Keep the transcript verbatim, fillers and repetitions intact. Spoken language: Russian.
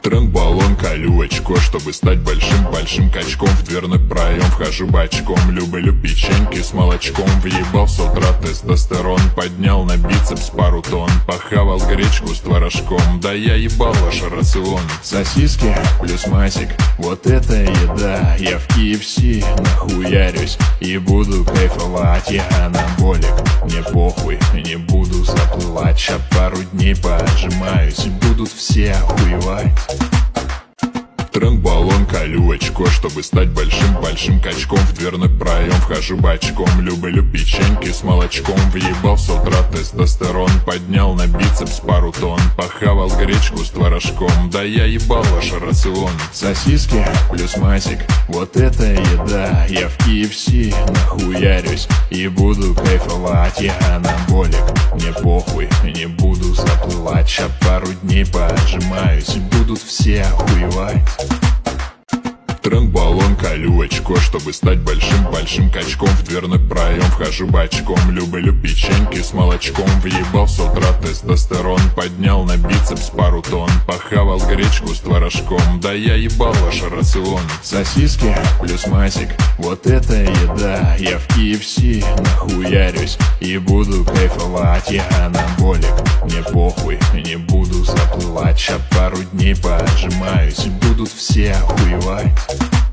Тренд-баллон, колю очко, чтобы стать большим-большим качком. В дверной проем вхожу бочком. Люблю печеньки с молочком. Въебал с утра тестостерон. Поднял на бицепс пару тонн. Похавал гречку с творожком. Да я ебал ваш рацион. Сосиски плюс масик, вот это еда. Я в кей эф си нахуярюсь и буду кайфовать. Я анаболик, мне похуй, не буду заплывать. Ща пару дней пожимаюсь, будут все охуевать. Тренд-баллон, колю очко, чтобы стать большим-большим качком. В дверной проем вхожу бочком. Люблю печеньки с молочком. Въебал с утра тестостерон. Поднял на бицепс пару тонн. Похавал гречку с творожком. Да я ебал ваш рацион. Сосиски плюс масик, вот это еда. Я в кей эф си нахуярюсь и буду кайфовать. Я анаболик, мне похуй, не буду заплывать. Ща пару дней пожимаюсь, будут все охуевать. Тренд-баллон, колю очко, чтобы стать большим-большим качком. В дверной проем вхожу бочком. Люблю печеньки с молочком. Въебал с утра тестостерон. Поднял на бицепс пару тонн. Похавал гречку с творожком. Да я ебал ваш рацион. Сосиски плюс масик, вот это еда. Я в кей эф си нахуярюсь и буду кайфовать. Я анаболик, мне похуй, не буду заплывать. Ща пару дней пожимаюсь, будут все охуевать.